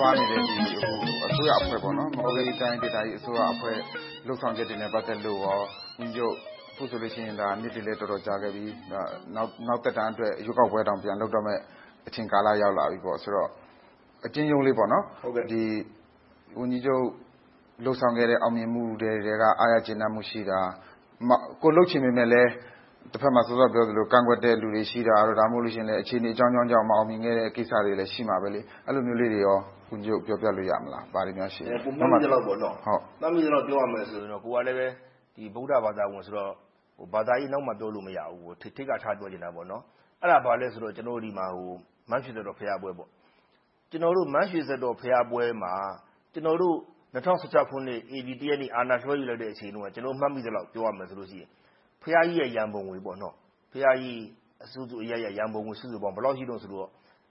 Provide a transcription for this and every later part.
သွားနေတဲ့ဒီအစိုးရအဖွဲ့ပေါ့နော်မကွေးတိုင်းဒေသကြီးအစိုးရအဖွဲ့လှုပ်ဆောင်ချက်တွေနဲ့ပတ်သက်လို့ရောဝန်ကြီးချုပ်အခုဆိုလို့ရှိရင်ဒါနှစ်တည်းလဲတော်တော်ကြာခဲ့ပြီနောက်သက်တမ်းအတွက်ရွေးကောက်ပွဲတောင်ပြန်လုပ်တော့မဲ့အချိန်ကာလရောက်လာပြီပေါ့ဆိုတော့အချင်းချင်းလေးပေါ့နော်ဒီဝန်ကြီးချုပ်လှုပ်ဆောင်ခဲ့တဲ့အောင်မြင်မှုတွေကအားရကျေနပ်မှုရှိတာကိုလှုပ်ချင်ပေမဲ့လည်းတစ်ဖက်မှာစောစောပြောသလိုကန့်ကွက်တဲ့လူတွေရှိတာတော့ဒါမှမဟုတ်လို့ရှိရင်လည်းအခြေအနေအကြောင်းကြောင့်မအောင်မြင်ခဲ့တဲ့ကိစ္စတွေလည်းရှိမှာပဲလေအဲ့လိုမျိုးလေးတွေရောဝန်ကြီးချုပ်ပြောပြလို့ရမလားဘာတွေများရှိလဲပုံမှန်ကြတော့ပေါ့နော်မှတ်မိကြတော့ပြောရမယ်ဆိုရင်တော့ကိုကလည်းပဲဒီဗုဒ္ဓဘာသာဝင်ဆိုတော့ဘာသာရေးနောက်မှပြောလို့မရဘူးထိတ်ကထားပြောနေတာပေါ့နော်အဲ့ဒါဘာလဲဆိုတော့ကျွန်တော်ဒီမှာမန်းရွှေသက်တော်ဖျားပွဲပေါ့ကျွန်တော်တို့မန်းရွှေသက်တော်ဖျားပွဲမှာကျွန်တော်တို့2016ခုနှစ် AD တရက်နေ့အာဏာလွှဲယူလိုက်တဲ့အချိန်တုန်းကကျွန်တော်မှတ်မိသလောက်ပြောရမယ်ဆိုလို့ရှိရင်ဖျားကြီးရဲ့ရန်ပုံငွေပေါ့နော်ဖျားကြီးအစုစုအရရန်ပုံငွေစုစုပေါင်းဘယ်လောက်ရှိတော့ဆိုတော့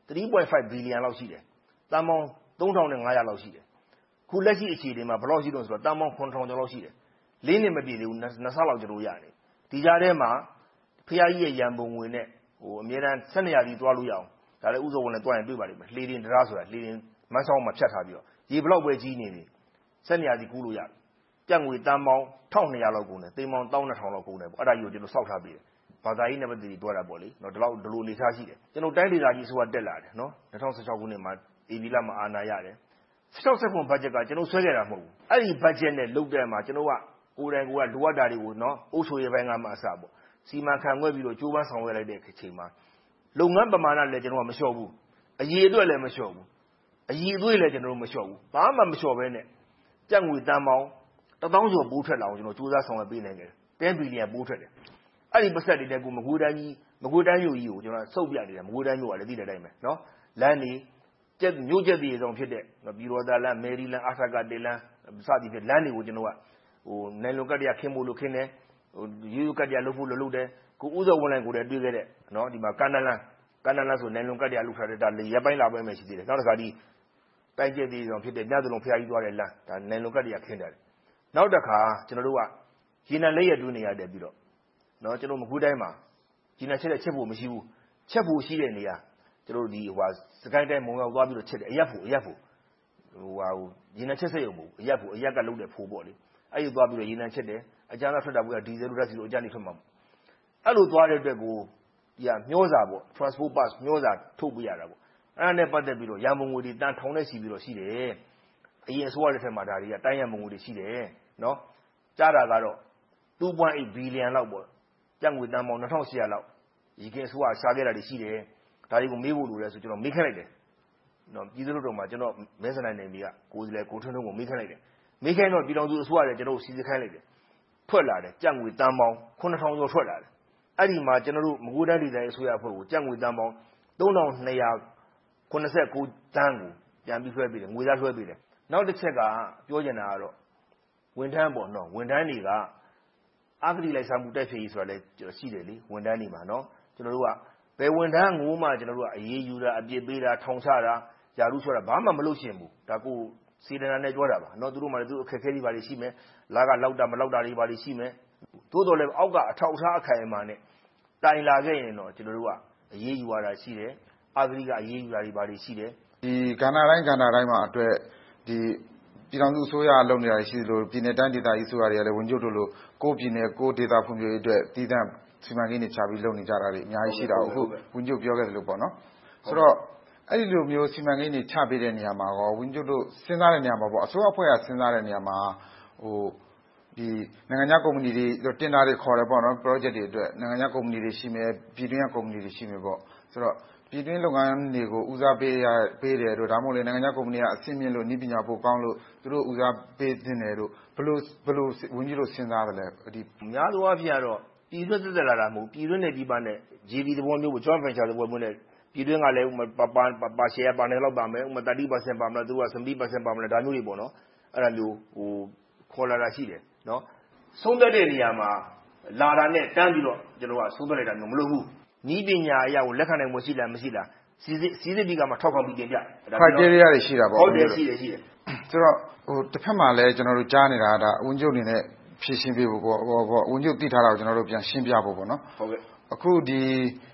3.5 ဘီလီယံလောက်ရှိတယ်တန်ပေါင်း3500လောက်ရှိတယ်ခုလက်ရှိအခြေအနေမှာဘယ်လောက်ရှိတော့ဆိုတော့တန်ပေါင်း9000ကျော်လောက်ရှိတယ်၄နှစ်မပြည့်သေးဘူးနှစ်ဆလောက်ကျွန်တော်ရတယ်ဒီကြားထဲမှာဖျားကြီးရဲ့ရန်ပုံငွေနဲ့အမြဲတမ်း12ရာသီသွားလို့ရအောင်ဒါလည်းဥစ္စာဝင်လည်းတွားရင်တွေ့ပါလိမ့်မယ်လှေတင်တရားဆိုတာလှေတင်မန်းဆောင်မှာဖြတ်ထားပြီးတော့ရေဘလောက်ပဲကြီးနေပြီ12ရာသီကူးလို့ရတယ်ကြက်ငွေတန်ပေါင်း1200လောက်ကုန်တယ်သိန်းပေါင်း12000လောက်ကုန်တယ်ပေါ့အဲ့ဒါကြီးကိုကျွန်တော်စောက်ထားပေးတယ်ဘာသာရေးနဲ့ပတ်သက်ပြီးတွားတာပေါ့လေနော်ဒီလိုအနေထားရှိတယ်ကျွန်တော်တိုင်းဒေသကြီးဆိုတာတက်လာတယ်နော်2016ခုနှစ်မှာ AB လမှာအာဏာရတယ်16ဘတ်ဂျက်ကကျွန်တော်ဆွဲခဲ့တာမဟုတ်ဘူးအဲ့ဒီဘတ်ဂျက်နဲ့လုပ်တဲ့မှာကျွန်တော်ကကိုယ်တိုင်ကိုယ်ကလိုအပ်တာတွေကိုနော်အုပ်ချုပ်ရေးပိုင်းကမှအစပေါ့စီမံခန့်ခွဲပြီးတော့ကြိုးပမ်းဆောင်ရွက်လိုက်တဲ့အချိန်မှာလုပ်ငန်းပမာဏလည်းကျွန်တော်ကမလျှော့ဘူးအရေးအတွက်လည်းမလျှော့ဘူးအရေးအသွေးလည်းကျွန်တော်တို့မလျှော့ဘူးဘာမှမလျှော့ဘဲနဲ့ကြက်ငွေတန်ပေါင်း1000ကျော်ပိုးထွက်လာအောင်ကျွန်တော်စူးစမ်းဆောင်ရွက်ပေးနိုင်တယ်10ဘီလီယံပိုးထွက်တယ်အဲ့ဒီပတ်သက်တွေနဲ့ကိုမကွေးတိုင်းမြို့ကြီးကိုကျွန်တော်စုပ်ပြနေတယ်မကွေးတိုင်းမြို့ကလည်းသိတဲ့အတိုင်းပဲနော်လမ်းနေမြို့ကျက်ပြည်ဆောင်ဖြစ်တဲ့ပြည်တော်သာလမ်းမယ်ရီလမ်းအာထကတေလမ်းစသည်ဖြင့်လမ်းတွေကိုကျွန်တော်ကနိုင်လွန်ကတ်တရားခင်းဖို့လို့ခင်းတယ်ရိုးရိုးကတ်တရားလုပ်ဖို့လုပ်တယ်ကိုဥစောဝင်လိုက်ကိုလည်းတွေ့ခဲ့တဲ့နော်ဒီမှာကန္နလန်းဆိုနိုင်လွန်ကတ်တရားလုပ်ထားတဲ့ဒါလေရပ်ပိုင်းလာပိုင်းပဲရှိသေးတယ်နောက်တစ်ခါဒီတိုင်းကျက်ပြည်ဆောင်ဖြစ်တဲ့မြတ်သလုံးဖျားကြီးသွားတဲ့လမ်းဒါနိုင်လွန်ကတ်တရားခင်းတယ်နောက်တစ်ခါကျွန်တော်တို့ကရေနံလက်ရတွင်းနေရတယ်ပြီးတော့နော်ကျွန်တော်မကွေးတိုင်းမှာရေနံချက်ဖို့မရှိဘူးချက်ဖို့ရှိတဲ့နေရာကျွန်တော်တို့ဒီစကိုင်းတိုင်းမုံရောက်သွားပြီးတော့ချက်တယ်အရက်ဖို့ရေနံချက်စက်ရုံမဟုတ်အရက်ကလုံးတဲ့ဖိုးပေါ့လေအဲ့ဒီသွားပြီးတော့ရေနံချက်တယ်အကြမ်းသားထွက်တာကဒီဇယ်လိုဓာတ်ဆီလိုအကြမ်းနေထွက်မှာအဲ့လိုသွားတဲ့အတွက်ကိုဒီမျောစာပေါ့ transport pass မျောစာထုတ်ပြရတာပေါ့အဲ့ဒါနဲ့ပတ်သက်ပြီးတော့ရန်ပုံငွေတွေတန်ထောင်နဲ့စီပြီးတော့ရှိတယ်အရင်အစိုးရတဲ့ထက်မှာဒါတွေကတိုင်းရန်ပုံငွေတွေရှိတယ်နော်ကြားတာကတော့ 2.8 ဘီလီယံလောက်ပေါ့ကြက်ငွေတန်ပေါင်း2800လောက်ရေကင်းအစိုးရရှာခဲ့တာတွေရှိတယ်ဒါတွေကိုမေးဖို့လိုလဲဆိုကျွန်တော်မေးခက်လိုက်တယ်နော်ပြည်သူ့တော်မှာကျွန်တော်မဲဆန္ဒနယ်မြေကကိုယ်စီလဲကိုထွန်းထွန်းကိုမေးခက်လိုက်တယ်မေးခိုင်းတော့ပြည်တော်စုအစိုးရလည်းကျွန်တော်စီစစ်ခိုင်းလိုက်တယ်ထွက်လာတယ်ကြက်ငွေတန်ပေါင်း9000ကျော်ထွက်လာတယ်အဲ့ဒီမှာကျွန်တော်တို့မကွေးတိုင်းဒေသကြီးအစိုးရအဖွဲ့ကိုကြက်ငွေတန်ပေါင်း3289တန်းကိုပြန်ပြီးလွှဲပေးတယ်ငွေသားလွှဲပေးတယ်နောက်တစ်ချက်ကပြောချင်တာကတော့ဝန်ထမ်းပေါ့နော်ဝန်ထမ်းတွေကအာဂတိလိုက်စားမှုတိုက်ဖျက်ရေးဆိုတာလည်းရှိတယ်လေဝန်ထမ်းတွေမှာနော်ကျွန်တော်တို့ကဘယ်ဝန်ထမ်းကိုမှကျွန်တော်တို့ကအရေးယူတာအပြစ်ပေးတာထောင်ချတာယာရုချတာဘာမှမလုပ်ရှင်ဘူးဒါကိုစေတနာနဲ့ပြောတာပါနော်သူတို့မှလည်းသူအခက်အခဲတွေပါလိမ့်ရှိမယ်လာကလောက်တာမလောက်တာတွေပါလိမ့်ရှိမယ်သို့တော်လည်းအောက်ကအထောက်အထားအခိုင်အမာနဲ့တိုင်လာခဲ့ရင်တော့ကျွန်တော်တို့ကအရေးယူရတာရှိတယ်အာဂတိကအရေးယူတာတွေပါလိမ့်ရှိတယ်ဒီကဏ္ဍတိုင်းမှာအတွက်ဒီပြည်ထောင်စုအစိုးရလုပ်နေတာရှိသလိုပြည်내တိုင်းဒေသကြီးအစိုးရတွေကလည်းဝန်ကြီးတို့လိုကိုပြည်내ကိုဒေသဖွံ့ဖြိုးရေးအတွက်တည်တံ့စီမံကိန်းတွေချပြီးလုပ်နေကြတာတွေအများကြီးရှိတာအခုဝန်ကြီးပြောခဲ့သလိုပေါ့နော်ဆိုတော့အဲ့ဒီလိုမျိုးစီမံကိန်းတွေချပေးတဲ့နေရာမှာရောဝန်ကြီးတို့စဉ်းစားတဲ့နေရာမှာပေါ့အစိုးရအဖွဲ့ကစဉ်းစားတဲ့နေရာမှာဒီနိုင်ငံခြားကုမ္ပဏီတွေတင်တာတွေခေါ်တယ်ပေါ့နော် project တွေအတွက်နိုင်ငံခြားကုမ္ပဏီတွေရှိမယ်ပြည်တွင်းကကုမ္ပဏီတွေရှိမယ်ပေါ့ဆိုတော့ပြည်တွင်းလုပ်ငန်းတွေကိုဦးစားပေးတယ်တို့ဒါမှမဟုတ်လေနိုင်ငံခြားကုမ္ပဏီကအဆင့်မြင့်လို့နည်းပညာပိုကောင်းလို့သူတို့ဦးစားပေးသင့်တယ်တို့ဘယ်လိုဝန်ကြီးတို့စဉ်းစားတယ်လဲဒီများသောအားဖြင့်ကတော့ပြည်တွင်းသက်သက်လာတာမဟုတ်ပြည်တွင်းနဲ့ပြည်ပနဲ့ JV သဘောမျိုးကို joint venture သဘောမျိုးနဲ့ပြည်တွင်းကလည်းပါ share ပါနေလောက်ပါမယ်ဥပမာ 30% ပါမလားသူက 70% ပါမလားဒါမျိုးတွေပေါ့နော်အဲ့ဒါမျိုးခေါ်လာတာရှိတယ်နော်ဆုံးသက်တဲ့နေရာမှာလာတာနဲ့တန်းပြီးတော့ကျွန်တော်ကဆုံးသက်လိုက်တာမျိုးမလုပ်ဘူးနီးပညာအရာကိုလက်ခံနိုင်မှုရှိလားမရှိလားစီစစ်ပြီးကမှထောက်ခံပြီးတင်ပြ criteria တွေရှိတာပေါ့ဟုတ်တယ်ရှိတယ်ဆိုတော့တစ်ဖက်မှာလည်းကျွန်တော်တို့ကြားနေတာဒါဝန်ကြီးအနေနဲ့ဖြည့်ရှင်းပေးဖို့ပေါ့ဝန်ကြီးသိထားတာကိုကျွန်တော်တို့ပြန်ရှင်းပြဖို့ပေါ့နော်ဟုတ်ကဲ့အခုဒီ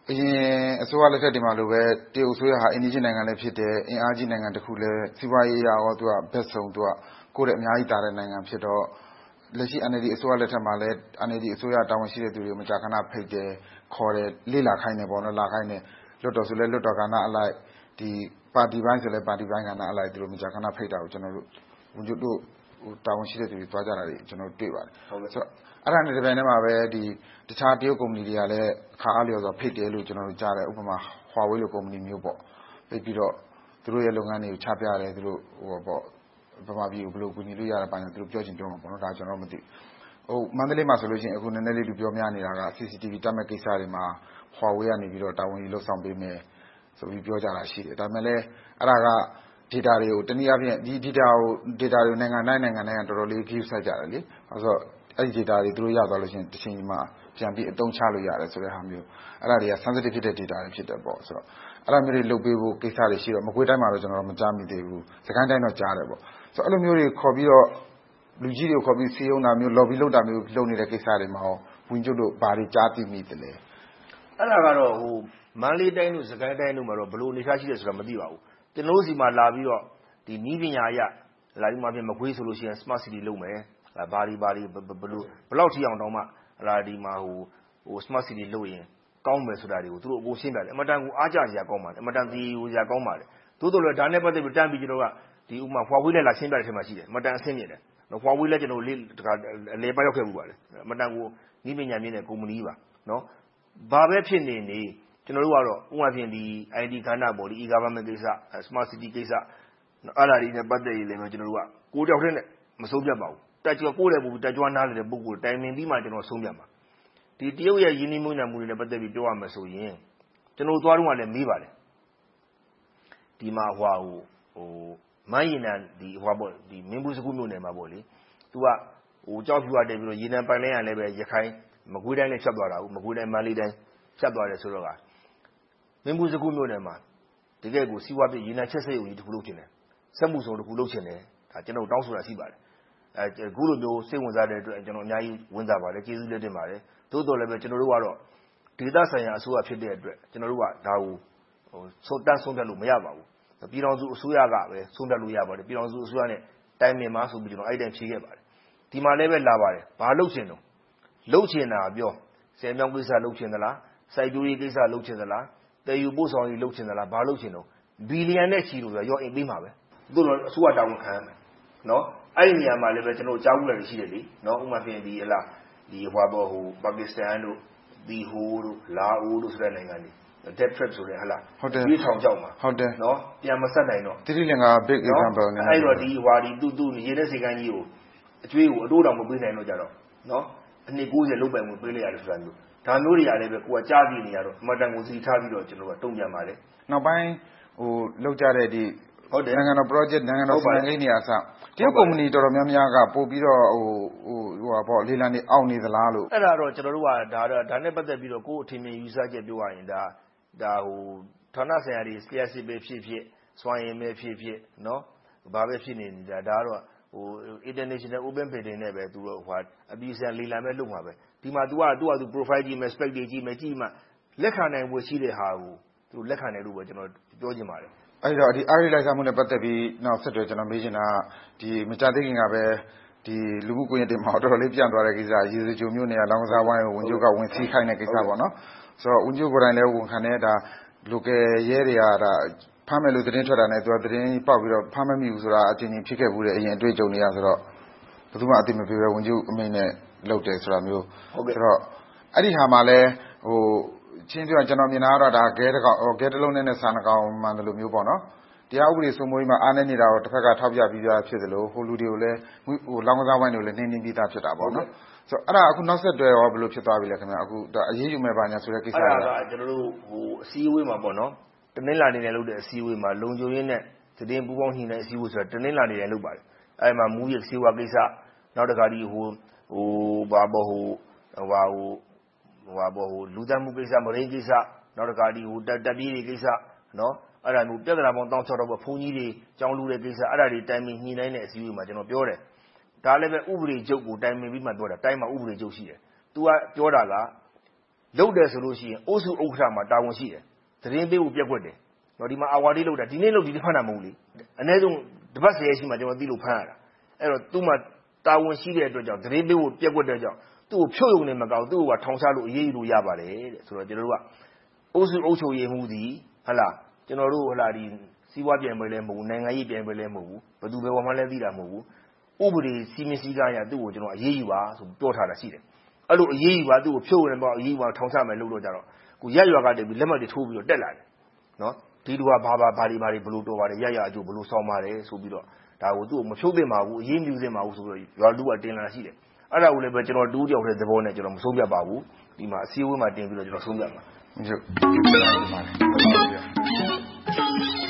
အရင်အစိုးရလက်ထက်ဒီမှာလိုပဲတရုတ်အစိုးရဟာအိမ်နီးချင်းနိုင်ငံလည်းဖြစ်တယ်အင်အားကြီးနိုင်ငံတစ်ခုလည်းစီးပွားရေးအရရောသူကဘက်ဆုံးသူကကိုယ့်ရဲ့အများကြီးတာတဲ့နိုင်ငံဖြစ်တော့လက်ရှိ NLD အစိုးရလက်ထက်မှာလည်း NLD အစိုးရတာဝန်ရှိတဲ့သူတွေကိုမကြာခဏဖိတ်တယ်ခေါ်တယ်လေ့လာခိုင်းတယ်ပေါ့နော်လာခိုင်းတယ်လွတ်တော်ဆိုလဲလွတ်တော်ကဏ္ဍအလိုက်ဒီပါတီပိုင်းဆိုလဲပါတီပိုင်းကဏ္ဍအလိုက်သူတို့မကြာခဏဖိတ်တာကိုကျွန်တော်တို့ဝန်ကြီးတို့တာဝန်ရှိတဲ့သူတွေသွားကြတာတွေကျွန်တော်တို့တွေ့ပါတယ်ဆိုတော့အဲ့ဒါနဲ့ဒီပိုင်းထဲမှာပဲဒီတခြားတရုတ်ကုမ္ပဏီတွေကလည်းအခါအားလျော်စွာဖိတ်တယ်လို့ကျွန်တော်တို့ကြားတယ်ဥပမာ Huawei လိုကုမ္ပဏီမျိုးပေါ့ပြီးတော့သူတို့ရဲ့လုပ်ငန်းတွေကိုချပြရတယ်သူတို့ပေါ့ဗမာပြည်ကိုဘယ်လိုကူညီလို့ရတာပိုင်းသူတို့ပြောချင်ပြောမှာပေါ့နော်ဒါကျွန်တော်မသိမန္တလေးမှာဆိုလို့ရှိရင်အခုနည်းနည်းလေးလူပြောများနေတာက CCTV တတ်မဲ့ကိစ္စတွေမှာ Huawei ကနေပြီးတော့တာဝန်ယူလှုပ်ဆောင်ပေးမယ်ဆိုပြီးပြောကြတာရှိတယ်ဒါပေမဲ့လည်းအဲ့ဒါက data တွေကိုတနည်းအားဖြင့်ဒီ data တွေကိုနိုင်ငံတိုင်းကတော်တော်လေး view ဆိုင်ကြတယ်လေအဲဆိုအဲ့ဒီ data တွေသူတို့ရသွားလို့ရှိရင်တစ်ချိန်မှာပြန်ပြီးအသုံးချလို့ရတယ်ဆိုတဲ့ဟာမျိုးအဲ့ဒါတွေက sensitive ဖြစ်တဲ့ data တွေဖြစ်တယ်ပေါ့ဆိုတော့အဲ့ဒါမျိုးတွေလုပ်ပေးဖို့ကိစ္စတွေရှိတော့မကွေးတိုင်းမှာတော့ကျွန်တော်တို့မကြားမိသေးဘူးစကိုင်းတိုင်းတော့ကြားတယ်ပေါ့ဆိုတော့အဲ့လိုမျိုးတွေခေါ်ပြီးတော့လူကြီးတွေကိုခေါ်ပြီးစီးရုံးတာမျိုး lobby လုပ်တာမျိုးလုပ်နေတဲ့ကိစ္စတွေမှာရောဝန်ကြီးတို့ဘာတွေကြားသိမိသလဲအဲ့ဒါကတော့မန္တလေးတိုင်းတို့စကိုင်းတိုင်းတို့မှာတော့ဘယ်လိုအနေထားရှိတယ်ဆိုတာမသိပါဘူးကျွန်တော်တို့စီမှာလာပြီးတော့ဒီနီးပညာအရလာဒီမှာပြင်မကွေးဆိုလို့ရှိရင် smart city လုပ်မယ်ဘာဒီဘယ်လောက်ထိအောင်တောင်းမှလာဒီမှာsmart city လုပ်ရင်ကောင်းမယ်ဆိုတာတွေကိုသူတို့အကုန်ရှင်းပြတယ်အမတန်ကိုအားကြစရာကောင်းပါတယ်အမတန်ဒီစရာကောင်းပါတယ်သို့တော်လည်းဒါနဲ့ပတ်သက်ပြီးတန်းပြီးကျွန်တော်ကဒီဥမာ Huawei နဲ့လာရှင်းပြတဲ့အထက်မှာရှိတယ်အမတန်အဆင့်မြင့်တယ် Huawei လည်းကျွန်တော်လေးတခါအလေပတ်ရောက်ခဲ့မှုပါတယ်အမတန်ကိုနီးပညာမြင့်တဲ့ကုမ္ပဏီပါနော်ဘာပဲဖြစ်နေကျွန်တော်တို့ကတော့ဥပမာဖြင့်ဒီ IT ကဏ္ဍပေါ့ဒီ e-government ကိစ္စ smart city ကိစ္စအဲ့ဒါတွေနဲ့ပတ်သက်ရင်လည်းကျွန်တော်တို့ကကိုယ်တယောက်တည်းနဲ့မဆုံးဖြတ်ပါဘူးတက်ကြွကိုယ်လည်းပူတက်ကြွနားနေတဲ့ပုဂ္ဂိုလ်တိုင်ပင်ပြီးမှကျွန်တော်ဆုံးဖြတ်ပါဒီတရုတ်ရဲ့ယင်းနှိမ့်မွေးနှံမှုတွေနဲ့ပတ်သက်ပြီးပြောရမယ်ဆိုရင်ကျွန်တော်သွားတော့လည်းမေးပါတယ်ဒီမှာမန်းရင်နံဒီပေါ့ဒီမင်းဘူးစကူးမြို့နယ်မှာပေါ့လေသူကကြောက်ဖြူရတယ်ပြီးတော့ရေနံပိုင်လိုင်းရလည်းပဲရခိုင်မကွေးတိုင်းနဲ့ဖြတ်သွားတာမကွေးတိုင်းမန္တလေးတိုင်းဖြတ်သွားတယ်ဆိုတော့ကမင်းဘူးစကူးမြို့နယ်မှာတကယ်ကိုစီးပွားပြရေနံချက်စက်ရုံကြီးတစ်ခုလုပ်ချင်တယ်စက်မှုဆောင်တစ်ခုလုပ်ချင်တယ်ဒါကျွန်တော်တောင်းဆိုတာရှိပါတယ်အခုလိုမျိုးစိတ်ဝင်စားတဲ့အတွက်ကျွန်တော်အများကြီးဝန်စားပါတယ်ကျေးဇူးလက်တင်ပါတယ်သို့တော်လည်းပဲကျွန်တော်တို့ကတော့ဒေသဆိုင်ရာအစိုးရဖြစ်တဲ့အတွက်ကျွန်တော်တို့ကဒါကိုဆုံးဖြတ်လို့မရပါဘူးပြည်ထောင်စုအစိုးရကပဲဆုံးဖြတ်လို့ရပါတယ်ပြည်ထောင်စုအစိုးရနဲ့တိုင်ပင်မှာဆိုပြီးကျွန်တော်အဲ့တိုင်းဖြေခဲ့ပါတယ်ဒီမှာလည်းပဲလာပါတယ်ဘာလုပ်ချင်တော့လုပ်ချင်တာပြောဆယ်မြောင်းကိစ္စလုပ်ချင်သလားစိုက်ပျိုးရေးကိစ္စလုပ်ချင်သလားတည်ယူပို့ဆောင်ရေးလုပ်ချင်သလားဘာလုပ်ချင်တော့ဘီလီယံနဲ့ချီလို့ဆိုရောအိမ်ပေးမှာပဲသို့တော့အစိုးရတာဝန်ခံရမယ်နော်အဲ့ဒီနေရာမှာလည်းပဲကျွန်တော်ကြားဘူးလည်းရှိတယ်လေနော်ဥပမာဖြင့်ဒီဟလာဒီပါကစ္စတန်တို့ဒီတို့လာအိုတို့ဆိုတဲ့နိုင်ငံတွေ debt trap ဆိုတဲ့ဟလာဒီထောင်ကြောက်မှာဟုတ်တယ်နော်ပြန်မဆက်နိုင်တော့တိတိလင်္ကာ big example နဲ့အဲ့တော့ဒီသူရေတဲ့စေကန်းကြီးကိုအကျွေးကိုအတိုးတောင်မပေးနိုင်တော့ကြတော့နော်အနှစ်90လုတ်ပိုင်ဝင်ပေးလိုက်ရတယ်ဆိုတာမျိုးဒါမျိုးတွေရတယ်ပဲကိုကကြားကြည့်နေရတော့အမတန်ကိုစီထားပြီးတော့ကျွန်တော်ကတုံ့ပြန်ပါတယ်နောက်ပိုင်းလောက်ကြတဲ့ဒီနိုင်ငံတော် project နိုင်ငံတော်စီမံကိန်းတွေအစတရုတ်ကုမ္ပဏီတော်တော်များများကပို့ပြီးတော့ပေါ့လေလံနေအောက်နေသလားလို့အဲ့ဒါတော့ကျွန်တော်တို့ကဒါနဲ့ပတ်သက်ပြီးတော့ကိုယ်အထင်မြင်ယူဆချက်ပြောရရင်ဒါဌာနဆိုင်ရာတွေ CSC ပဲဖြစ်စွမ်းရည်ပဲဖြစ်နော်ဘာပဲဖြစ်နေဒါကတော့international open bidding နဲ့ပဲသူတို့အပြည်ဆိုင်လေလံပဲလုပ်မှာပဲဒီမှာ तू က profile ကြည့်မယ် spec တွေကြည့်မယ်ကြည့်မှလက်ခံနိုင်ဖို့ရှိတဲ့ဟာကိုသူလက်ခံတယ်လို့ပဲကျွန်တော်ပြောချင်ပါတယ်အဲ့တော့ဒီအဂရိလိုက်စားမှုနဲ့ပတ်သက်ပြီးနောက်ဆက်တွဲကျွန်တော်မေးချင်တာဒီမကြသေးခင်ကပဲဒီလူမှုကွန်ရက်တွေမှာတော်တော်လေးပြန့်သွားတဲ့ကိစ္စရေစကြိုမျိုးနေရာလောင်ကစားဝိုင်းကိုဝန်ကြီးကဝင်စီးခိုင်းတဲ့ကိစ္စပေါ့နော်ဆိုတော့ဝန်ကြီးကိုယ်တိုင်လည်းဝန်ခံတဲ့ဒါ local ရဲတွေကဒါဖမ်းမယ်လို့သတင်းထွက်တာနဲ့သူကသတင်းပေါက်ပြီးတော့ဖမ်းမမိဘူးဆိုတာအချင်းချင်းဖြစ်ခဲ့ဘူးတဲ့အရင်အတွေ့အကြုံတွေရဆိုတော့ဘယ်သူမှအသိမပေးပဲဝန်ကြီးအမိန့်နဲ့လုပ်တယ်ဆိုတာမျိုးဆိုတော့အဲ့ဒီဟာမှာလဲချင်းပြောကျွန်တော်မြင်တာကတော့ဒါဂဲတစ်လုံးနဲ့စာနှကောင်မှန်တယ်လို့မျိုးပေါ့နော်တရားဥပဒေစိုးမိုးရေးမှာအားနည်းနေတာကိုတစ်ဖက်ကထောက်ပြပြီးသားဖြစ်တယ်လို့ဟိုလူတွေကိုလည်းလောင်းကစားဝိုင်းတွေကိုလည်းနှင်းပြီးသားဖြစ်တာပေါ့နော်ဆိုတော့အဲ့ဒါအခုနောက်ဆက်တွဲရောဘယ်လိုဖြစ်သွားပြီလဲခင်ဗျအခုအရေးယူမယ်ပါညာဆိုတဲ့ကိစ္စတွေအဲ့ဒါကကျွန်တော်တို့အစည်းအဝေးမှာပေါ့နော်တနင်္လာနေ့နဲ့လုပ်တဲ့အစည်းအဝေးမှာလုံခြုံရေးနဲ့သတင်းပူးပေါင်းညှိနှိုင်းအစည်းအဝေးဆိုတာတနင်္လာနေ့နဲ့လုပ်ပါတယ်အဲ့မှာမူရစေဝါကိစ္စနောက်တခါဒီလူသတ်မှုကိစ္စမရင်းကိစ္စနောက်တခါဒီတပ်ပြေးတွေကိစ္စနော်အဲ့ဒါမျိုးပြဿနာပေါင်း16တော့ဘုန်းကြီးတွေကျောင်းလူတဲ့ကိစ္စအဲ့ဒါတွေတိုင်ပင်ညှိနှိုင်းတဲ့အစည်းအဝေးမှာကျွန်တော်ပြောတယ်ဒါလည်းပဲဥပဒေချုပ်ကိုတိုင်ပင်ပြီးမှပြောတာတိုင်းမှာဥပဒေချုပ်ရှိတယ်သူကပြောတာကလုပ်တယ်ဆိုလို့ရှိရင်အုပ်စုဥက္ကဋ္ဌမှာတာဝန်ရှိတယ်သတင်းပေးဖို့ပြက်ကွက်တယ်ဒီမှာအာဝါဒလုပ်တာဒီနေ့လုပ်ဒီဖမ်းတာမဟုတ်လေအနည်းဆုံးတစ်ပတ်10ရက်ရှိမှကျွန်တော်သိလို့ဖမ်းရတာအဲ့တော့သူ့မှာတာဝန်ရှိတဲ့အတွက်ကြောင့်သတင်းပေးဖို့ပြက်ကွက်တဲ့ကြောင့်သူ့ကိုဖြုတ်ရုံနဲ့မကောက်သူ့ကိုထောင်ချလို့အေးအေးလို့ရပါတယ်တဲ့ဆိုတော့ကျွန်တော်တို့ကအုပ်စုအုပ်ချုပ်ရေးမှုသည်ကျွန်တော်တို့ဒီစီးပွားပြန်ပွဲလဲမဟုတ်ဘူးနိုင်ငံရေးပြန်ပွဲလဲမဟုတ်ဘူးဘယ်သူဘယ်ဝါမှလဲသိတာမဟုတ်ဘူးဥပဒေစီမင်းစည်းကမ်းအရသူ့ကိုကျွန်တော်အေးအေးပါဆိုပြောထားတာရှိတယ်အဲ့လိုအေးအေးပါသူ့ကိုဖြုတ်ရုံနဲ့မကောက်အေးအေးပါထောင်ချမယ်လို့တော့ကြတော့ကိုရက်ရွာကတည်းကလက်မှတ်တွေထိုးပြီးတော့တက်လာတယ်ဒီလူကဘာတွေဘလို့တော်ပါတယ်ရအကျိုးဘလို့ဆောင်းပါတယ်ဆိုပြီးတော့ဒါကိုသူ့ကိုမဖြုတ်သင့်ပါဘူးအရေးမယူသင့်ပါဘူးဆိုတော့ရွာလူကတင်လာရှိတယ်အဲ့ဒါကိုလည်းပဲကျွန်တော်တူးတယောက်တဲ့သဘောနဲ့ကျွန်တော်မဆုံးဖြတ်ပါဘူးဒီမှာအစည်းအဝေးမှာတင်ပြီးတော့ကျွန်တော်ဆုံးဖြတ်ပါဟုတ်